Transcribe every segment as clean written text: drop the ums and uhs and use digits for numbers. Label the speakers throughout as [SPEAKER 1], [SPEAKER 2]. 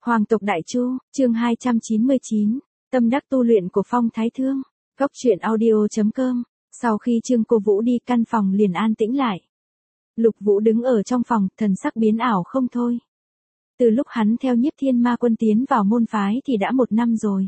[SPEAKER 1] Hoàng tộc Đại Chu, chương 299, tâm đắc tu luyện của Phong Thái Thương. Góc truyện audio.com. Sau khi Trương Cô Vũ đi, căn phòng liền an tĩnh lại. Lục Vũ đứng ở trong phòng, thần sắc biến ảo không thôi. Từ lúc hắn theo Nhiếp Thiên Ma Quân tiến vào môn phái thì đã 1 năm rồi.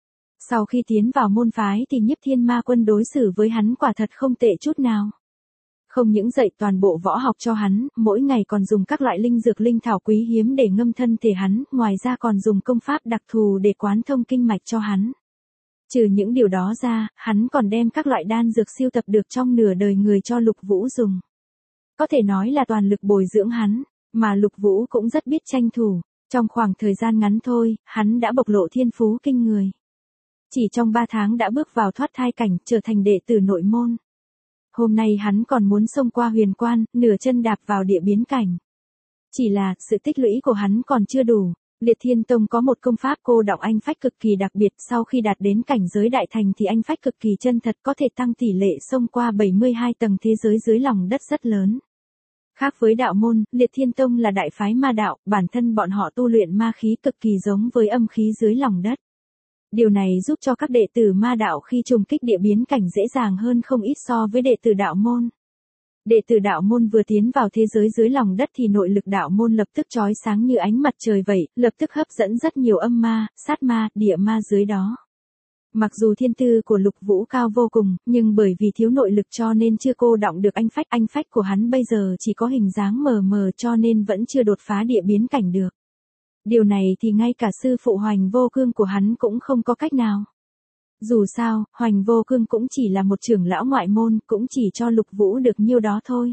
[SPEAKER 1] Sau khi tiến vào môn phái thì Nhiếp Thiên Ma Quân đối xử với hắn quả thật không tệ chút nào. Không những dạy toàn bộ võ học cho hắn, mỗi ngày còn dùng các loại linh dược linh thảo quý hiếm để ngâm thân thể hắn, ngoài ra còn dùng công pháp đặc thù để quán thông kinh mạch cho hắn. Trừ những điều đó ra, hắn còn đem các loại đan dược siêu tập được trong nửa đời người cho Lục Vũ dùng. Có thể nói là toàn lực bồi dưỡng hắn, mà Lục Vũ cũng rất biết tranh thủ. Trong khoảng thời gian ngắn thôi, hắn đã bộc lộ thiên phú kinh người. Chỉ trong 3 tháng đã bước vào thoát thai cảnh, trở thành đệ tử nội môn. Hôm nay hắn còn muốn xông qua huyền quan, nửa chân đạp vào địa biến cảnh. Chỉ là, sự tích lũy của hắn còn chưa đủ. Liệt Thiên Tông có một công pháp cô đọng anh phách cực kỳ đặc biệt, sau khi đạt đến cảnh giới đại thành thì anh phách cực kỳ chân thật, có thể tăng tỷ lệ xông qua 72 tầng thế giới dưới lòng đất rất lớn. Khác với đạo môn, Liệt Thiên Tông là đại phái ma đạo, bản thân bọn họ tu luyện ma khí cực kỳ giống với âm khí dưới lòng đất. Điều này giúp cho các đệ tử ma đạo khi trùng kích địa biến cảnh dễ dàng hơn không ít so với đệ tử đạo môn. Đệ tử đạo môn vừa tiến vào thế giới dưới lòng đất thì nội lực đạo môn lập tức chói sáng như ánh mặt trời vậy, lập tức hấp dẫn rất nhiều âm ma, sát ma, địa ma dưới đó. Mặc dù thiên tư của Lục Vũ cao vô cùng, nhưng bởi vì thiếu nội lực cho nên chưa cô đọng được anh phách của hắn bây giờ chỉ có hình dáng mờ mờ cho nên vẫn chưa đột phá địa biến cảnh được. Điều này thì ngay cả sư phụ Hoành Vô Cương của hắn cũng không có cách nào. Dù sao, Hoành Vô Cương cũng chỉ là một trưởng lão ngoại môn, cũng chỉ cho Lục Vũ được nhiêu đó thôi.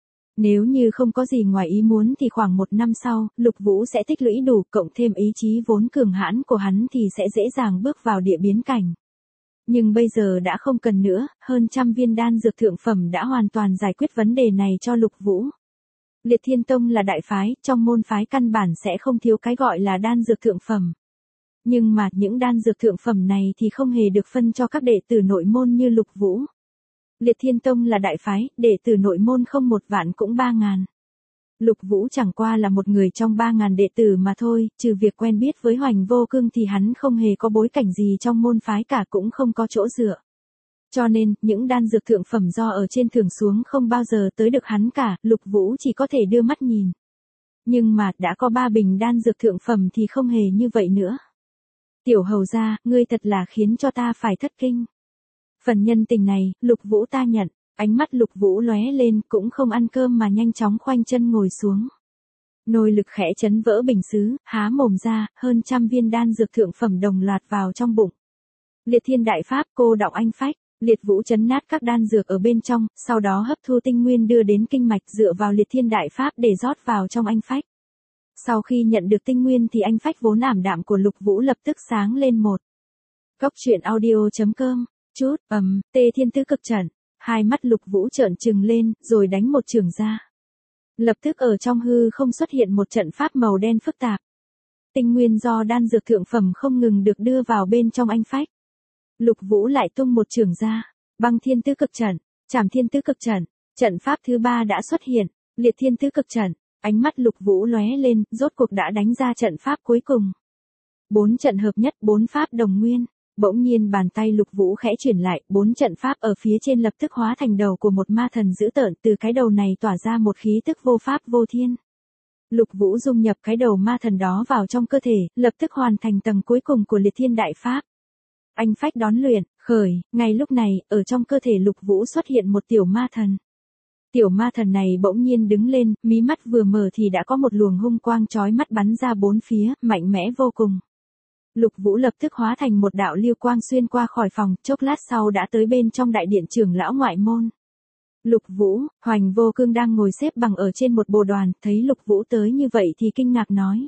[SPEAKER 1] Nếu như không có gì ngoài ý muốn thì khoảng 1 năm sau, Lục Vũ sẽ tích lũy đủ, cộng thêm ý chí vốn cường hãn của hắn thì sẽ dễ dàng bước vào địa biến cảnh. Nhưng bây giờ đã không cần nữa, hơn 100 viên đan dược thượng phẩm đã hoàn toàn giải quyết vấn đề này cho Lục Vũ. Liệt Thiên Tông là đại phái, trong môn phái căn bản sẽ không thiếu cái gọi là đan dược thượng phẩm. Nhưng mà những đan dược thượng phẩm này thì không hề được phân cho các đệ tử nội môn như Lục Vũ. Liệt Thiên Tông là đại phái, đệ tử nội môn không 1 vạn cũng 3.000. Lục Vũ chẳng qua là một người trong 3.000 đệ tử mà thôi, trừ việc quen biết với Hoành Vô Cương thì hắn không hề có bối cảnh gì trong môn phái cả, cũng không có chỗ dựa. Cho nên, những đan dược thượng phẩm do ở trên thưởng xuống không bao giờ tới được hắn cả, Lục Vũ chỉ có thể đưa mắt nhìn. Nhưng mà, đã có 3 bình đan dược thượng phẩm thì không hề như vậy nữa. Tiểu hầu gia, ngươi thật là khiến cho ta phải thất kinh. Phần nhân tình này, Lục Vũ ta nhận. Ánh mắt Lục Vũ lóe lên, cũng không ăn cơm mà nhanh chóng khoanh chân ngồi xuống. Nội lực khẽ chấn vỡ bình sứ, há mồm ra, hơn 100 viên đan dược thượng phẩm đồng loạt vào trong bụng. Liệt Thiên Đại Pháp cô đọng anh phách, Liệt Vũ chấn nát các đan dược ở bên trong, sau đó hấp thu tinh nguyên đưa đến kinh mạch dựa vào Liệt Thiên Đại Pháp để rót vào trong anh phách. Sau khi nhận được tinh nguyên thì anh phách vốn ảm đạm của Lục Vũ lập tức sáng lên một. Góc truyện audio.com, chút, Tê Thiên Tứ Cực Trận. Hai mắt Lục Vũ trợn trừng lên, rồi đánh một chưởng ra. Lập tức ở trong hư không xuất hiện một trận pháp màu đen phức tạp. Tinh nguyên do đan dược thượng phẩm không ngừng được đưa vào bên trong anh phách. Lục Vũ lại tung một chưởng ra, Băng Thiên Tứ Cực Trận, Trảm Thiên Tứ Cực Trận, trận pháp thứ 3 đã xuất hiện, Liệt Thiên Tứ Cực Trận. Ánh mắt Lục Vũ lóe lên, rốt cuộc đã đánh ra trận pháp cuối cùng. 4 trận hợp nhất, 4 pháp đồng nguyên. Bỗng nhiên bàn tay Lục Vũ khẽ chuyển lại, 4 trận pháp ở phía trên lập tức hóa thành đầu của một ma thần dữ tợn, từ cái đầu này tỏa ra một khí tức vô pháp vô thiên. Lục Vũ dung nhập cái đầu ma thần đó vào trong cơ thể, lập tức hoàn thành tầng cuối cùng của Liệt Thiên Đại Pháp. Anh phách đón luyện, khởi, ngay lúc này, ở trong cơ thể Lục Vũ xuất hiện một tiểu ma thần. Tiểu ma thần này bỗng nhiên đứng lên, mí mắt vừa mở thì đã có một luồng hung quang chói mắt bắn ra 4 phía, mạnh mẽ vô cùng. Lục Vũ lập tức hóa thành một đạo lưu quang xuyên qua khỏi phòng, chốc lát sau đã tới bên trong đại điện trưởng lão ngoại môn. Lục Vũ, Hoành Vô Cương đang ngồi xếp bằng ở trên một bồ đoàn, thấy Lục Vũ tới như vậy thì kinh ngạc nói.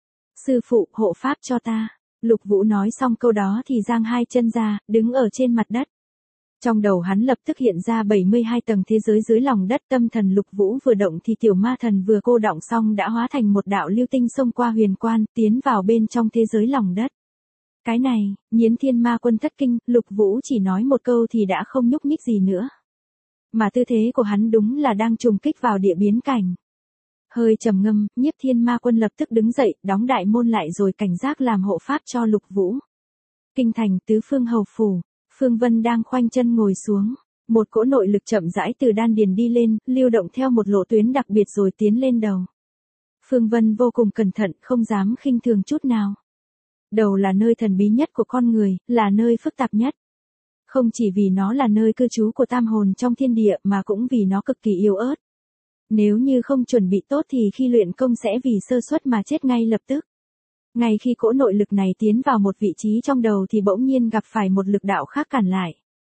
[SPEAKER 1] Sư phụ, hộ pháp cho ta. Lục Vũ nói xong câu đó thì giang 2 chân ra, đứng ở trên mặt đất. Trong đầu hắn lập tức hiện ra 72 tầng thế giới dưới lòng đất, tâm thần Lục Vũ vừa động thì tiểu ma thần vừa cô đọng xong đã hóa thành một đạo lưu tinh xông qua huyền quan, tiến vào bên trong thế giới lòng đất. Cái này, Nhiến Thiên Ma Quân thất kinh, Lục Vũ chỉ nói một câu thì đã không nhúc nhích gì nữa. Mà tư thế của hắn đúng là đang trùng kích vào địa biến cảnh. Hơi trầm ngâm, Nhiếp Thiên Ma Quân lập tức đứng dậy, đóng đại môn lại rồi cảnh giác làm hộ pháp cho Lục Vũ. Kinh thành tứ phương hầu phủ, Phương Vân đang khoanh chân ngồi xuống. Một cỗ nội lực chậm rãi từ đan điền đi lên, lưu động theo một lộ tuyến đặc biệt rồi tiến lên đầu. Phương Vân vô cùng cẩn thận, không dám khinh thường chút nào. Đầu là nơi thần bí nhất của con người, là nơi phức tạp nhất. Không chỉ vì nó là nơi cư trú của tam hồn trong thiên địa mà cũng vì nó cực kỳ yếu ớt. Nếu như không chuẩn bị tốt thì khi luyện công sẽ vì sơ suất mà chết ngay lập tức. Ngay khi cỗ nội lực này tiến vào một vị trí trong đầu thì bỗng nhiên gặp phải một lực đạo khác cản lại.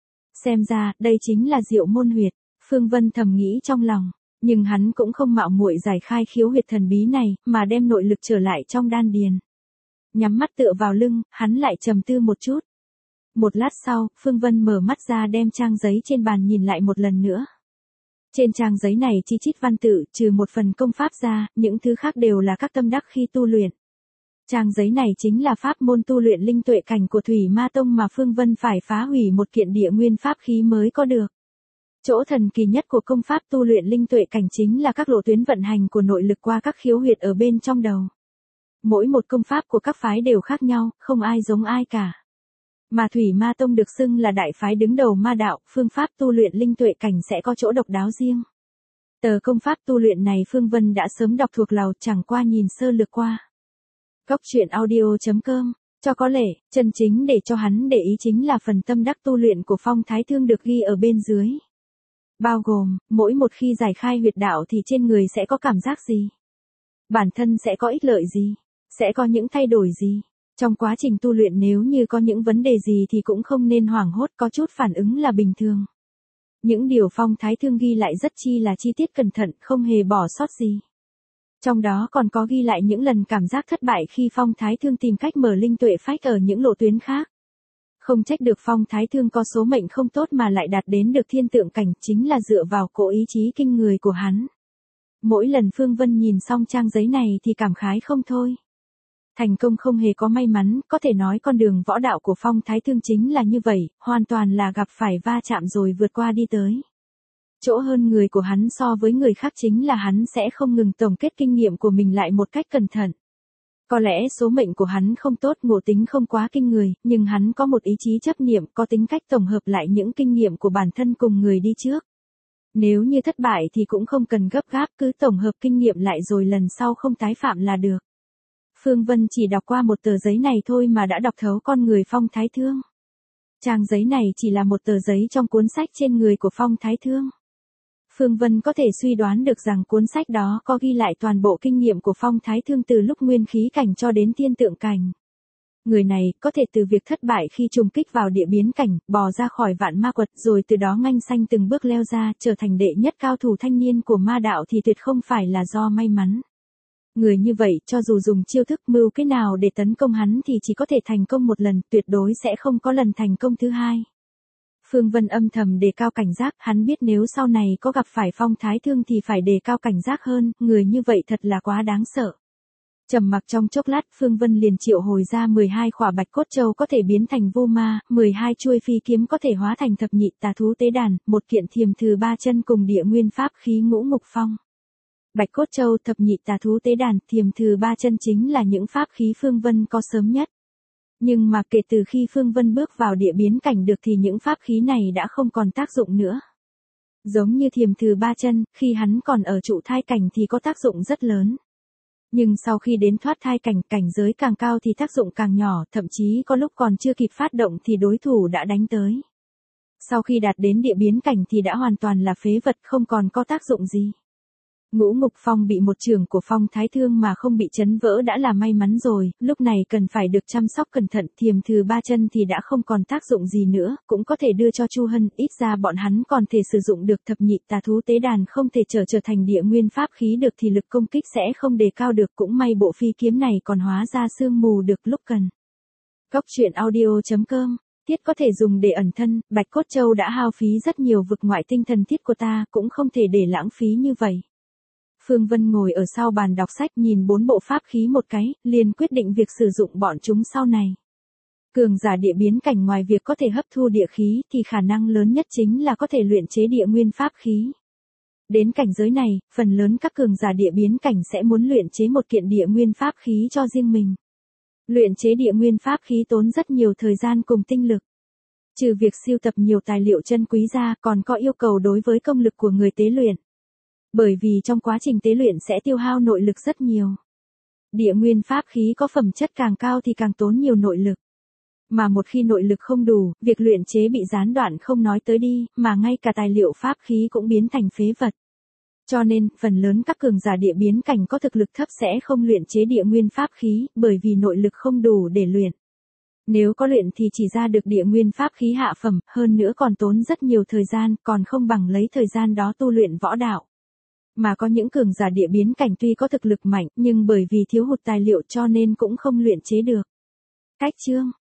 [SPEAKER 1] Xem ra, đây chính là Diệu Môn Huyệt, Phương Vân thầm nghĩ trong lòng, nhưng hắn cũng không mạo muội giải khai khiếu huyệt thần bí này, mà đem nội lực trở lại trong đan điền. Nhắm mắt tựa vào lưng, hắn lại trầm tư một chút. Một lát sau, Phương Vân mở mắt ra đem trang giấy trên bàn nhìn lại một lần nữa. Trên trang giấy này chi chít văn tự, trừ một phần công pháp ra, những thứ khác đều là các tâm đắc khi tu luyện. Trang giấy này chính là pháp môn tu luyện linh tuệ cảnh của Thủy Ma Tông mà Phương Vân phải phá hủy một kiện địa nguyên pháp khí mới có được. Chỗ thần kỳ nhất của công pháp tu luyện linh tuệ cảnh chính là các lộ tuyến vận hành của nội lực qua các khiếu huyệt ở bên trong đầu. Mỗi một công pháp của các phái đều khác nhau, không ai giống ai cả. Mà Thủy Ma Tông được xưng là đại phái đứng đầu ma đạo, phương pháp tu luyện linh tuệ cảnh sẽ có chỗ độc đáo riêng. Tờ công pháp tu luyện này Phương Vân đã sớm đọc thuộc lòng, chẳng qua nhìn sơ lược qua. Góc truyện audio.com, cho có lẽ, chân chính để cho hắn để ý chính là phần tâm đắc tu luyện của Phong Thái Thương được ghi ở bên dưới. Bao gồm, mỗi một khi giải khai huyệt đạo thì trên người sẽ có cảm giác gì? Bản thân sẽ có ích lợi gì? Sẽ có những thay đổi gì? Trong quá trình tu luyện nếu như có những vấn đề gì thì cũng không nên hoảng hốt, có chút phản ứng là bình thường. Những điều Phong Thái Thương ghi lại rất là chi tiết cẩn thận, không hề bỏ sót gì. Trong đó còn có ghi lại những lần cảm giác thất bại khi Phong Thái Thương tìm cách mở linh tuệ phách ở những lộ tuyến khác. Không trách được Phong Thái Thương có số mệnh không tốt mà lại đạt đến được thiên tượng cảnh, chính là dựa vào cỗ ý chí kinh người của hắn. Mỗi lần Phương Vân nhìn xong trang giấy này thì cảm khái không thôi. Thành công không hề có may mắn, có thể nói con đường võ đạo của Phong Thái Thương chính là như vậy, hoàn toàn là gặp phải va chạm rồi vượt qua đi tới. Chỗ hơn người của hắn so với người khác chính là hắn sẽ không ngừng tổng kết kinh nghiệm của mình lại một cách cẩn thận. Có lẽ số mệnh của hắn không tốt, ngộ tính không quá kinh người, nhưng hắn có một ý chí chấp niệm, có tính cách tổng hợp lại những kinh nghiệm của bản thân cùng người đi trước. Nếu như thất bại thì cũng không cần gấp gáp, cứ tổng hợp kinh nghiệm lại rồi lần sau không tái phạm là được. Phương Vân chỉ đọc qua một tờ giấy này thôi mà đã đọc thấu con người Phong Thái Thương. Trang giấy này chỉ là một tờ giấy trong cuốn sách trên người của Phong Thái Thương. Phương Vân có thể suy đoán được rằng cuốn sách đó có ghi lại toàn bộ kinh nghiệm của Phong Thái Thương từ lúc nguyên khí cảnh cho đến thiên tượng cảnh. Người này có thể từ việc thất bại khi trùng kích vào địa biến cảnh, bò ra khỏi vạn ma quật rồi từ đó nganh xanh từng bước leo ra trở thành đệ nhất cao thủ thanh niên của ma đạo thì tuyệt không phải là do may mắn. Người như vậy cho dù dùng chiêu thức mưu kế nào để tấn công hắn thì chỉ có thể thành công một lần, tuyệt đối sẽ không có lần thành công thứ hai. Phương Vân âm thầm đề cao cảnh giác, hắn biết nếu sau này có gặp phải Phong Thái Thương thì phải đề cao cảnh giác hơn, người như vậy thật là quá đáng sợ. Trầm mặc trong chốc lát, Phương Vân liền triệu hồi ra 12 khỏa bạch cốt châu có thể biến thành vô ma, 12 chuôi phi kiếm có thể hóa thành thập nhị tà thú tế đàn, một kiện thiềm thừ ba chân cùng địa nguyên pháp khí ngũ ngục phong. Bạch cốt châu, thập nhị tà thú tế đàn, thiềm thừ ba chân chính là những pháp khí Phương Vân có sớm nhất. Nhưng mà kể từ khi Phương Vân bước vào địa biến cảnh được thì những pháp khí này đã không còn tác dụng nữa. Giống như thiềm thừ ba chân, khi hắn còn ở trụ thai cảnh thì có tác dụng rất lớn. Nhưng sau khi đến thoát thai cảnh, cảnh giới càng cao thì tác dụng càng nhỏ, thậm chí có lúc còn chưa kịp phát động thì đối thủ đã đánh tới. Sau khi đạt đến địa biến cảnh thì đã hoàn toàn là phế vật, không còn có tác dụng gì. Ngũ Ngục Phong bị một chưởng của Phong Thái Thương mà không bị chấn vỡ đã là may mắn rồi, lúc này cần phải được chăm sóc cẩn thận, thiềm thừ ba chân thì đã không còn tác dụng gì nữa, cũng có thể đưa cho Chu Hân, ít ra bọn hắn còn thể sử dụng được thập nhị tà thú tế đàn không thể trở thành địa nguyên pháp khí được thì lực công kích sẽ không đề cao được, cũng may bộ phi kiếm này còn hóa ra sương mù được lúc cần. Góc truyện audio.com, thiết có thể dùng để ẩn thân, Bạch Cốt Châu đã hao phí rất nhiều vực ngoại tinh thần thiết của ta, cũng không thể để lãng phí như vậy. Phương Vân ngồi ở sau bàn đọc sách nhìn 4 bộ pháp khí một cái, liền quyết định việc sử dụng bọn chúng sau này. Cường giả địa biến cảnh ngoài việc có thể hấp thu địa khí thì khả năng lớn nhất chính là có thể luyện chế địa nguyên pháp khí. Đến cảnh giới này, phần lớn các cường giả địa biến cảnh sẽ muốn luyện chế một kiện địa nguyên pháp khí cho riêng mình. Luyện chế địa nguyên pháp khí tốn rất nhiều thời gian cùng tinh lực. Trừ việc sưu tập nhiều tài liệu chân quý ra, còn có yêu cầu đối với công lực của người tế luyện. Bởi vì trong quá trình tế luyện sẽ tiêu hao nội lực rất nhiều. Địa nguyên pháp khí có phẩm chất càng cao thì càng tốn nhiều nội lực. Mà một khi nội lực không đủ, việc luyện chế bị gián đoạn không nói tới đi, mà ngay cả tài liệu pháp khí cũng biến thành phế vật. Cho nên, phần lớn các cường giả địa biến cảnh có thực lực thấp sẽ không luyện chế địa nguyên pháp khí, bởi vì nội lực không đủ để luyện. Nếu có luyện thì chỉ ra được địa nguyên pháp khí hạ phẩm, hơn nữa còn tốn rất nhiều thời gian, còn không bằng lấy thời gian đó tu luyện võ đạo. Mà có những cường giả địa biến cảnh tuy có thực lực mạnh, nhưng bởi vì thiếu hụt tài liệu cho nên cũng không luyện chế được. Cách chương